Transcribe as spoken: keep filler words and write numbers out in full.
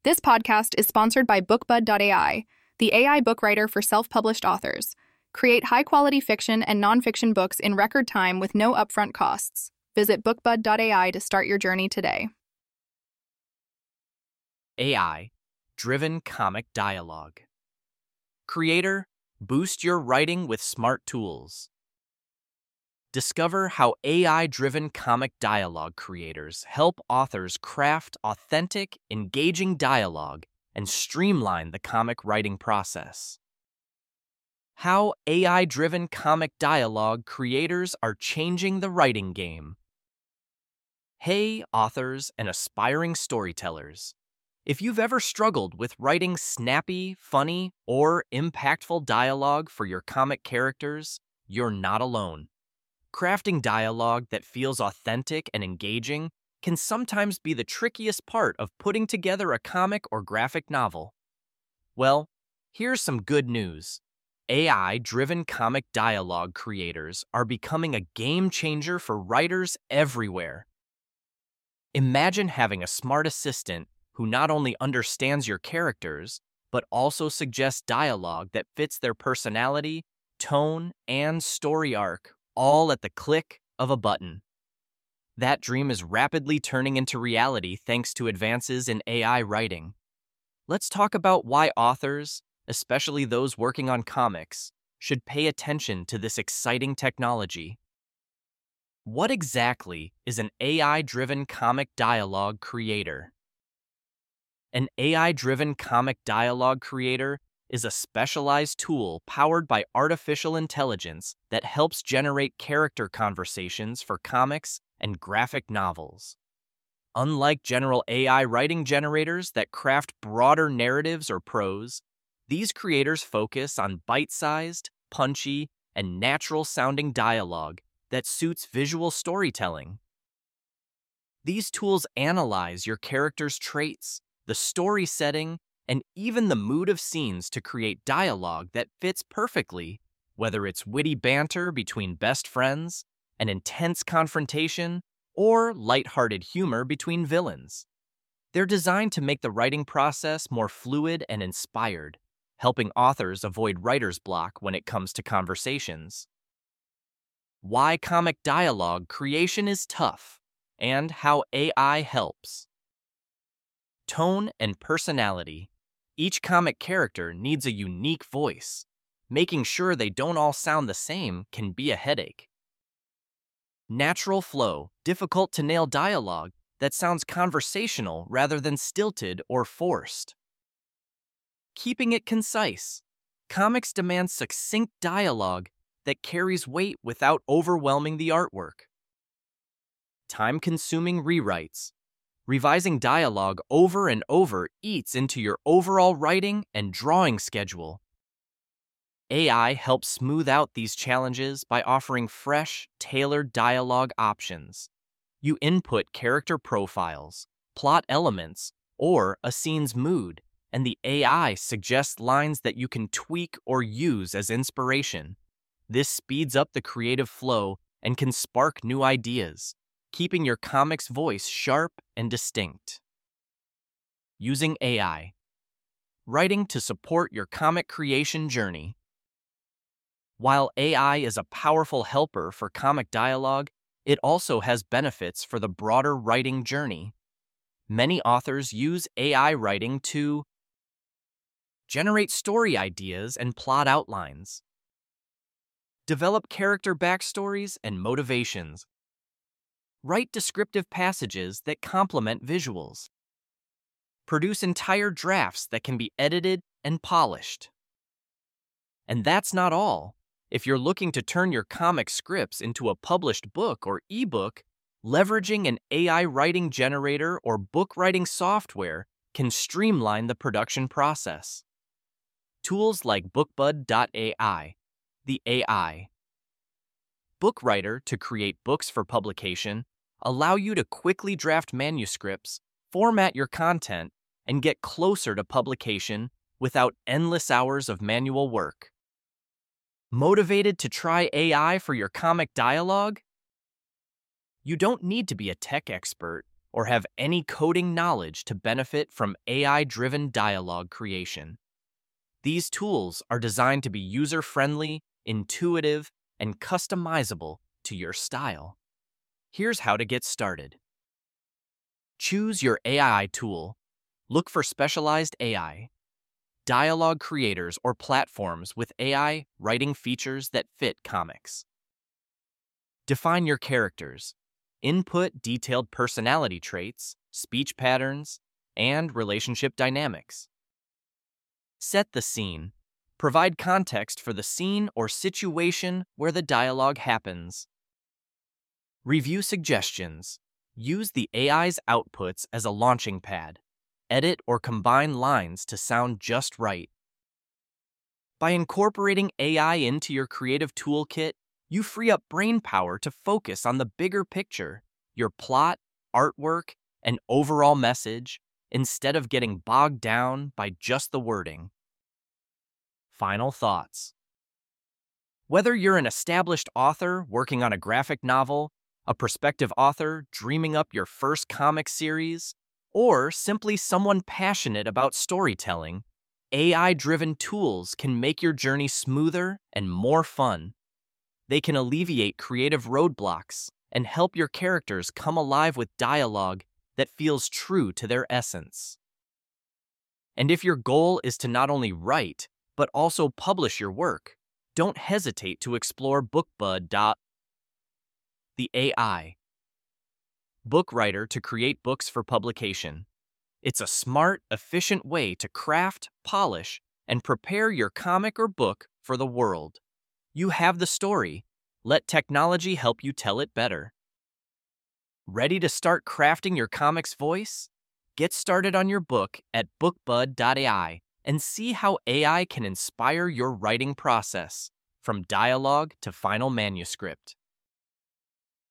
This podcast is sponsored by BookBud dot A I, the A I book writer for self-published authors. Create high-quality fiction and nonfiction books in record time with no upfront costs. Visit BookBud dot A I to start your journey today. A I-driven comic dialogue. Creator, boost your writing with smart tools. Discover how A I-driven comic dialogue creators help authors craft authentic, engaging dialogue and streamline the comic writing process. How A I-driven comic dialogue creators are changing the writing game. Hey, authors and aspiring storytellers. If you've ever struggled with writing snappy, funny, or impactful dialogue for your comic characters, you're not alone. Crafting dialogue that feels authentic and engaging can sometimes be the trickiest part of putting together a comic or graphic novel. Well, here's some good news. A I-driven comic dialogue creators are becoming a game changer for writers everywhere. Imagine having a smart assistant who not only understands your characters, but also suggests dialogue that fits their personality, tone, and story arc, all at the click of a button. That dream is rapidly turning into reality thanks to advances in A I writing. Let's talk about why authors, especially those working on comics, should pay attention to this exciting technology. What exactly is an A I-driven comic dialogue creator? An A I-driven comic dialogue creator is a specialized tool powered by artificial intelligence that helps generate character conversations for comics and graphic novels. Unlike general A I writing generators that craft broader narratives or prose, these creators focus on bite-sized, punchy, and natural-sounding dialogue that suits visual storytelling. These tools analyze your character's traits, the story setting, and even the mood of scenes to create dialogue that fits perfectly, whether it's witty banter between best friends, an intense confrontation, or lighthearted humor between villains. They're designed to make the writing process more fluid and inspired, helping authors avoid writer's block when it comes to conversations. Why comic dialogue creation is tough, and how A I helps. Tone and personality. Each comic character needs a unique voice. Making sure they don't all sound the same can be a headache. Natural flow, difficult to nail dialogue that sounds conversational rather than stilted or forced. Keeping it concise. Comics demand succinct dialogue that carries weight without overwhelming the artwork. Time-consuming rewrites. Revising dialogue over and over eats into your overall writing and drawing schedule. A I helps smooth out these challenges by offering fresh, tailored dialogue options. You input character profiles, plot elements, or a scene's mood, and the A I suggests lines that you can tweak or use as inspiration. This speeds up the creative flow and can spark new ideas, keeping your comic's voice sharp and distinct. Using A I. Writing to support your comic creation journey. While A I is a powerful helper for comic dialogue, it also has benefits for the broader writing journey. Many authors use A I writing to generate story ideas and plot outlines, develop character backstories and motivations, write descriptive passages that complement visuals, produce entire drafts that can be edited and polished. And that's not all. If you're looking to turn your comic scripts into a published book or ebook, leveraging an A I writing generator or book writing software can streamline the production process. Tools like BookBud dot A I, the A I book writer to create books for publication, allow you to quickly draft manuscripts, format your content, and get closer to publication without endless hours of manual work. Motivated to try A I for your comic dialogue? You don't need to be a tech expert or have any coding knowledge to benefit from A I-driven dialogue creation. These tools are designed to be user-friendly, intuitive, and customizable to your style. Here's how to get started. Choose your A I tool. Look for specialized A I, dialogue creators, or platforms with A I writing features that fit comics. Define your characters. Input detailed personality traits, speech patterns, and relationship dynamics. Set the scene. Provide context for the scene or situation where the dialogue happens. Review suggestions. Use the A I's outputs as a launching pad. Edit or combine lines to sound just right. By incorporating A I into your creative toolkit, you free up brain power to focus on the bigger picture, your plot, artwork, and overall message, instead of getting bogged down by just the wording. Final thoughts. Whether you're an established author working on a graphic novel, a prospective author dreaming up your first comic series, or simply someone passionate about storytelling, A I-driven tools can make your journey smoother and more fun. They can alleviate creative roadblocks and help your characters come alive with dialogue that feels true to their essence. And if your goal is to not only write, but also publish your work, don't hesitate to explore BookBud. The A I book writer to create books for publication. It's a smart, efficient way to craft, polish, and prepare your comic or book for the world. You have the story. Let technology help you tell it better. Ready to start crafting your comic's voice? Get started on your book at bookbud dot A I and see how A I can inspire your writing process, from dialogue to final manuscript.